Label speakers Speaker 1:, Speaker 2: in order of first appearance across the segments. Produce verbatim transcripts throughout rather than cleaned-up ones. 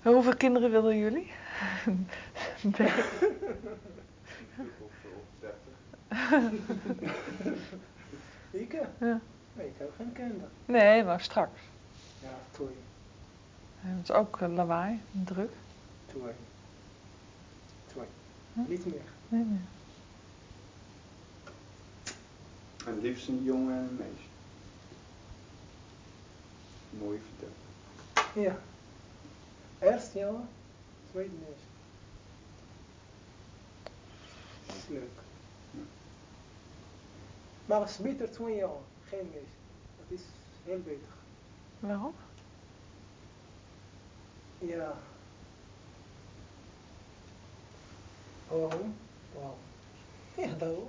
Speaker 1: Hoeveel kinderen willen jullie?
Speaker 2: Ik op, op dertig.
Speaker 3: Ik?
Speaker 1: Ja.
Speaker 3: Nee, ik heb geen kinderen.
Speaker 1: Nee, maar straks.
Speaker 3: Ja, twee.
Speaker 1: Het is ook uh, lawaai, druk.
Speaker 3: Twee. Twee.
Speaker 1: Hm?
Speaker 3: Niet meer.
Speaker 1: Nee, nee.
Speaker 2: En liefst een jongen en een meisje. Mooi verteld.
Speaker 3: Ja. Eerst jongen, tweede meisje. Dat is leuk.
Speaker 2: Ja.
Speaker 3: Maar het is beter twee jongen, geen meisje. Dat is heel beter.
Speaker 1: Waarom?
Speaker 3: Ja. Waarom? Waarom? Ja, daarom.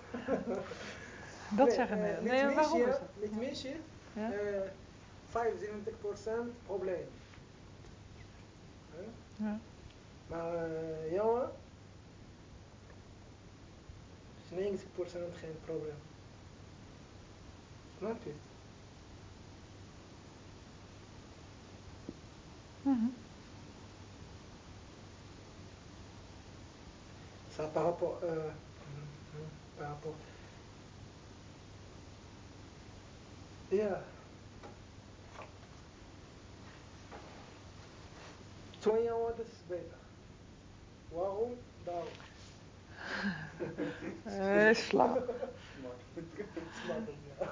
Speaker 1: Dat
Speaker 3: nee,
Speaker 1: zeggen
Speaker 3: uh,
Speaker 1: mensen.
Speaker 3: Met
Speaker 1: Nee,
Speaker 3: meisje,
Speaker 1: waarom is dat?
Speaker 3: met
Speaker 1: Ja.
Speaker 3: meisje,
Speaker 1: Ja.
Speaker 3: uh, vijfenzeventig procent probleem. Huh?
Speaker 1: Ja.
Speaker 3: Maar uh, jongen, is negentig procent geen probleem. Snap je?
Speaker 1: Mm-hmm.
Speaker 3: Ça par rapport, euh, par rapport, ja. Twee jongen, dat is beter. Waarom? Daarom.
Speaker 1: Uh, slap.
Speaker 3: Smakkelijk, ja.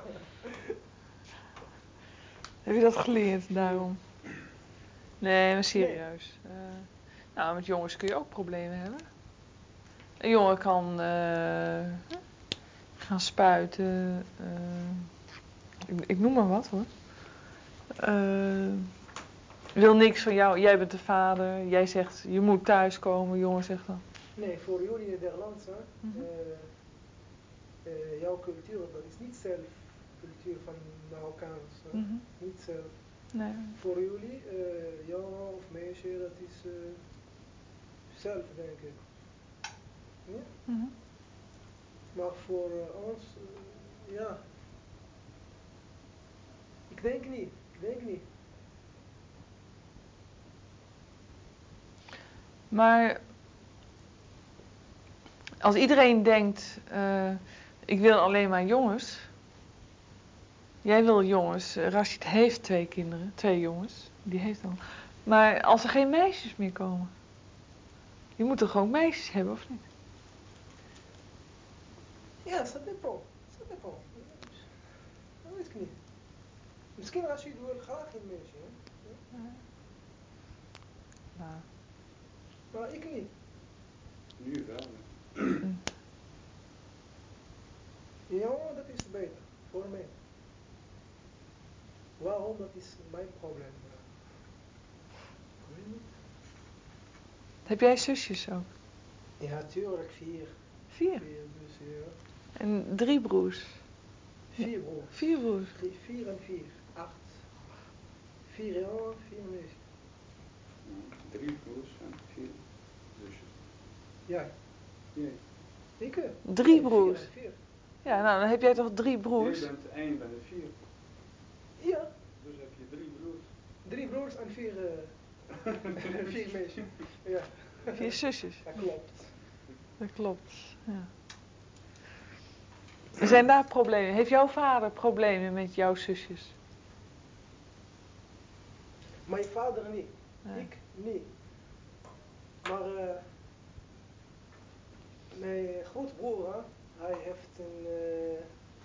Speaker 1: Heb je dat geleerd daarom? Nee, maar serieus. Nee. Uh, nou, met jongens kun je ook problemen hebben. Een jongen kan uh, gaan spuiten. Uh, ik, ik noem maar wat hoor. Uh, wil niks van jou. Jij bent de vader. Jij zegt je moet thuiskomen. Jongen zegt dan.
Speaker 3: Nee, voor jullie Nederlandse.
Speaker 1: Mm-hmm.
Speaker 3: Uh, uh, jouw cultuur, dat is niet zelf cultuur van Marokkaans.
Speaker 1: Mm-hmm.
Speaker 3: Niet zelf.
Speaker 1: Nee.
Speaker 3: Voor jullie, uh, jongen of meisje, dat is uh, zelf, denk ik. Ja?
Speaker 1: Mm-hmm.
Speaker 3: Maar voor uh, ons, uh, ja. Ik denk niet. Ik denk niet.
Speaker 1: Maar als iedereen denkt, uh, ik wil alleen maar jongens. Jij wil jongens. Rashid heeft twee kinderen, twee jongens. Die heeft al. Maar als er geen meisjes meer komen. Je moet toch gewoon meisjes hebben, of niet?
Speaker 3: Ja, ça dépend. Ça dépend. Dat weet ik niet. Misschien Rashid wil graag een meisje, hè? Ja?
Speaker 1: Uh, nou.
Speaker 3: Maar ik niet.
Speaker 2: Nu wel, hè?
Speaker 1: Mm.
Speaker 3: Ja, dat is beter. Voor mij. Waarom? Dat is mijn probleem. Ik weet niet.
Speaker 1: Heb jij zusjes ook?
Speaker 3: Ja, tuurlijk. Vier.
Speaker 1: Vier?
Speaker 3: Vier dus, ja.
Speaker 1: En drie broers?
Speaker 3: Vier broers.
Speaker 1: Vier broers?
Speaker 3: Drie, vier en vier. Acht. Vier jongen, vier meisjes.
Speaker 2: Drie broers en vier zusjes.
Speaker 3: Ja.
Speaker 2: Jij?
Speaker 3: Ik?
Speaker 1: Drie
Speaker 3: nee,
Speaker 1: broers?
Speaker 3: Vier en vier.
Speaker 1: Ja, nou dan heb jij toch drie broers?
Speaker 2: Jij bent één, ben je vier.
Speaker 3: Ja.
Speaker 2: Dus heb je drie broers.
Speaker 3: Drie broers en vier, uh, vier meisjes. Ja.
Speaker 1: Vier zusjes?
Speaker 3: Dat klopt.
Speaker 1: Dat klopt, ja. Zijn daar problemen? Heeft jouw vader problemen met jouw zusjes?
Speaker 3: Mijn vader niet.
Speaker 1: Nee.
Speaker 3: Ik niet. Maar uh, mijn grootbroer, hè, hij heeft een... Uh,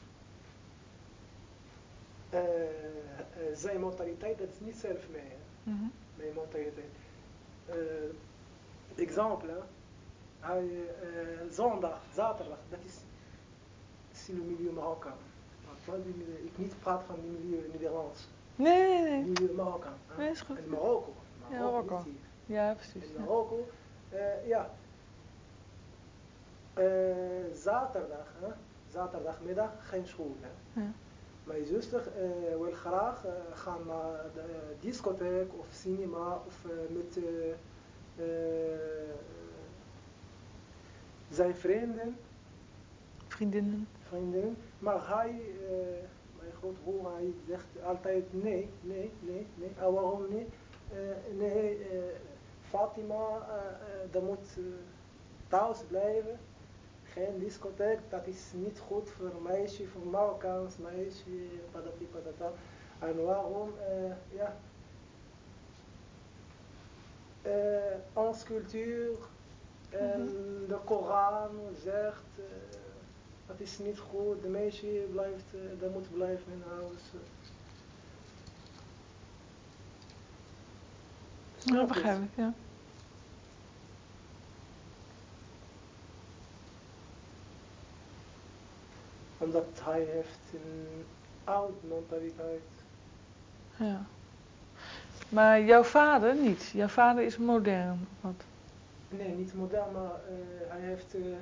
Speaker 3: uh, uh, zijn mentaliteit, dat is niet zelf mee. Hè.
Speaker 1: Mm-hmm.
Speaker 3: Mijn mentaliteit. Uh, exemple, hè. Hij, uh, zondag, zaterdag, dat is, is in het milieu Marokkaan. Ik niet praat van het milieu Nederlands.
Speaker 1: Nee, nee, nee.
Speaker 3: Milieu Marokkaan.
Speaker 1: Nee, is goed.
Speaker 3: En Marokko. Marokko,
Speaker 1: ja, Marokko.
Speaker 3: niet hier.
Speaker 1: Ja, precies.
Speaker 3: In Marokko, uh, ja. Uh, zaterdag, hè? Zaterdagmiddag geen school. Hè?
Speaker 1: Ja.
Speaker 3: Mijn zuster uh, wil graag uh, gaan naar de discotheek of cinema of uh, met uh, uh, zijn vrienden.
Speaker 1: Vriendinnen.
Speaker 3: Vrienden. Maar hij, uh, mijn grootbroer, hij zegt altijd nee, nee, nee, nee. Uh, waarom niet? Uh, nee, uh, Fatima, uh, uh, dat moet uh, thuis blijven. Geen discotheek, dat is niet goed voor meisje, voor Marokkaans meisje, patati patata. En waarom, uh, ja, uh, onze cultuur en mm-hmm. de Koran zegt, uh, dat is niet goed, de meisje blijft, uh, dat moet blijven in huis.
Speaker 1: Ja, begrijp ik, ja.
Speaker 3: Omdat hij heeft een oude mentaliteit.
Speaker 1: Ja. Maar jouw vader niet? Jouw vader is modern, of wat?
Speaker 3: Nee, niet modern, maar uh, hij heeft... Uh,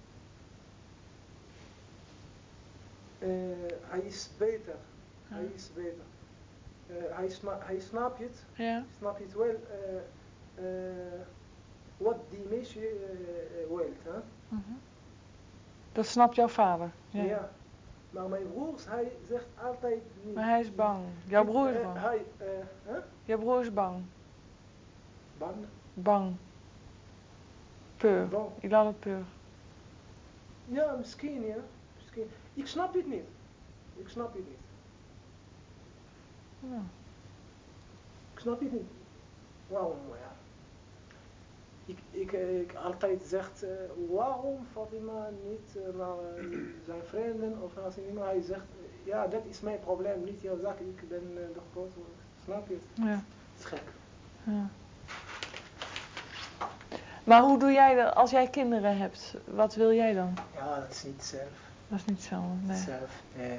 Speaker 3: uh, hij is beter. Ja. Hij is beter. Uh, hij, sna hij snapt het.
Speaker 1: Ja.
Speaker 3: Snapt het wel. Uh, uh, wat die meisje uh, wil. Hè?
Speaker 1: Mm-hmm. Dat snapt jouw vader?
Speaker 3: Ja. Ja. Maar mijn broers, hij zegt altijd niet.
Speaker 1: Maar hij is bang. Jouw broer is bang?
Speaker 3: Uh, hij, uh, huh?
Speaker 1: Jouw broer is bang?
Speaker 3: Bang?
Speaker 1: Bang. Peur.
Speaker 3: Bang.
Speaker 1: Ik laat het peur.
Speaker 3: Ja, misschien ja. Misschien. Ik snap het niet. Ik snap het niet.
Speaker 1: Ja.
Speaker 3: Ik snap het niet. Waarom ja. Ik, ik, ik altijd zeg, uh, waarom Fatima niet uh, naar uh, zijn vrienden of naar cinema. Hij zegt, uh, ja dat is mijn probleem, niet jouw zaak, ik ben uh, de grote. Snap je?
Speaker 1: Ja.
Speaker 3: Het is gek.
Speaker 1: Ja. Maar hoe doe jij dat als jij kinderen hebt? Wat wil jij dan?
Speaker 3: Ja, dat is niet zelf.
Speaker 1: Dat is niet hetzelfde, nee.
Speaker 3: Zelf, nee.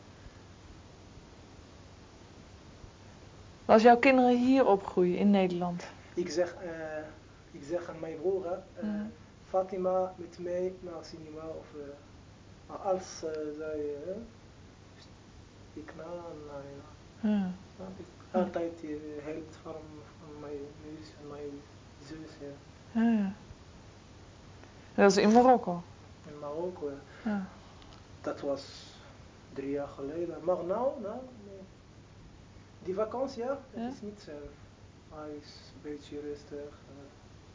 Speaker 1: Als jouw kinderen hier opgroeien in Nederland?
Speaker 3: Ik zeg, uh, ik zeg aan mijn broer, uh, mm. Fatima met mij naar cinema of uh, als uh, zij uh, ik na, na, na.
Speaker 1: Ja.
Speaker 3: Altijd uh, helpt van, van mijn neus en mijn zus. Ja.
Speaker 1: Ja, ja. Dat is in Marokko?
Speaker 3: In Marokko, ja.
Speaker 1: Ja.
Speaker 3: Dat was drie jaar geleden. Maar nou, nou, nee. Die vakantie, ja, dat ja? is niet zelf. Hij is een beetje rustig. Uh.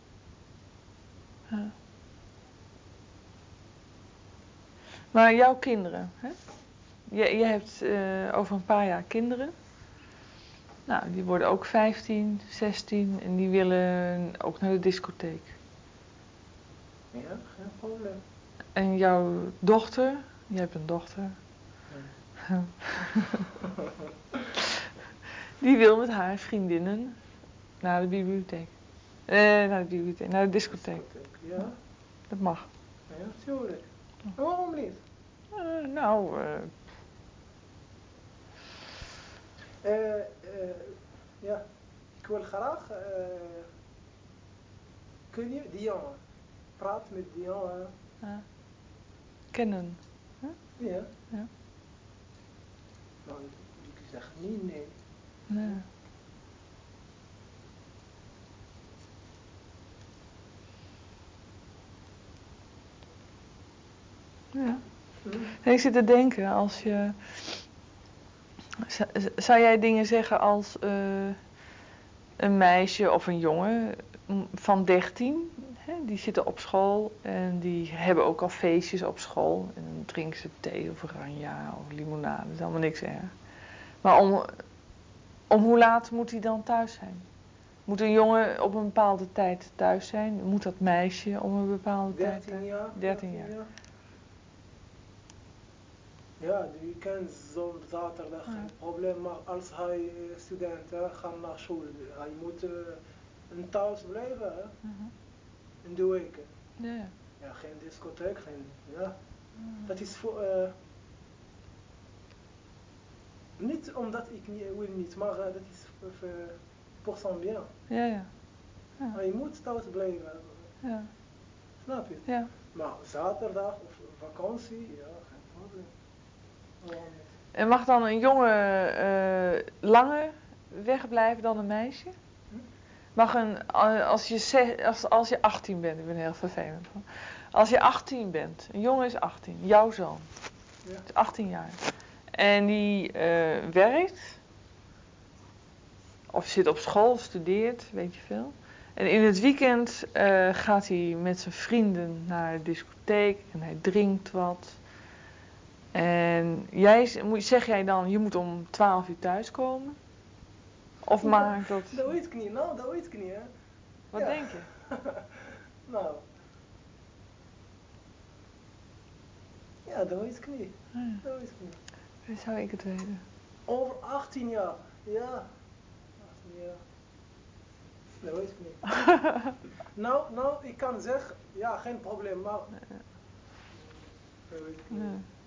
Speaker 1: Ja. Maar jouw kinderen, hè? Je, je hebt uh, over een paar jaar kinderen. Nou, die worden ook vijftien, zestien en die willen ook naar de discotheek.
Speaker 3: Ja, geen probleem.
Speaker 1: En jouw dochter, je hebt een dochter. Nee. Die wil met haar vriendinnen naar de bibliotheek. Eh, naar de bibliotheek, naar de discotheek.
Speaker 3: discotheek ja. Ja.
Speaker 1: Dat mag.
Speaker 3: Ja, tuurlijk. Ja. Waarom niet?
Speaker 1: Uh, nou, uh...
Speaker 3: Uh, uh, ja, ik wil graag, uh, kun je Dion, praat met Dion. Uh.
Speaker 1: Uh. Kennen. Huh?
Speaker 3: Ja.
Speaker 1: Ja.
Speaker 3: Nou, ik zeg niet nee.
Speaker 1: Nee. Ja. Mm. Ik zit te denken, als je... Zou jij dingen zeggen als uh, een meisje of een jongen van dertien, hè, die zitten op school en die hebben ook al feestjes op school. En dan drinken ze thee of oranje of limonade, dat is allemaal niks erg. Maar om, om hoe laat moet hij dan thuis zijn? Moet een jongen op een bepaalde tijd thuis zijn? Moet dat meisje om een bepaalde tijd thuis?
Speaker 3: Jaar,
Speaker 1: dertien jaar. jaar.
Speaker 3: Ja, de weekend, zo'n zaterdag,
Speaker 1: ja.
Speaker 3: geen probleem. Maar als hij student uh, gaat naar school, hij moet uh, in thuis blijven hè? Uh-huh. In de weken.
Speaker 1: Ja, ja.
Speaker 3: Ja, geen discotheek, geen. Ja. Uh-huh. Dat is voor. Uh, niet omdat ik niet, wil niet, maar uh, dat is voor, voor zijn bien.
Speaker 1: Ja, ja. Ja.
Speaker 3: Hij moet thuis blijven.
Speaker 1: Ja.
Speaker 3: Snap je?
Speaker 1: Ja.
Speaker 3: Maar zaterdag of vakantie, ja, geen probleem. Oh,
Speaker 1: en mag dan een jongen uh, langer wegblijven dan een meisje? Hm? Mag een, als je, als, als je achttien bent, ik ben heel vervelend van. Als je achttien bent, een jongen is achttien, jouw zoon, ja. is achttien jaar. En die uh, werkt, of zit op school, studeert, weet je veel. En in het weekend uh, gaat hij met zijn vrienden naar de discotheek en hij drinkt wat. En jij, zeg jij dan, je moet om twaalf uur thuiskomen? Of maakt dat...
Speaker 3: Dat weet ik niet, nou, dat weet ik niet, hè.
Speaker 1: Wat
Speaker 3: ja.
Speaker 1: denk je?
Speaker 3: nou... Ja, dat weet ik niet.
Speaker 1: Ja.
Speaker 3: Dat weet ik niet.
Speaker 1: Hoe zou ik het weten?
Speaker 3: Over achttien jaar, ja. achttien jaar. Dat weet ik niet. nou, nou, ik kan zeggen, ja, geen probleem, maar... Dat weet ik niet. Ja.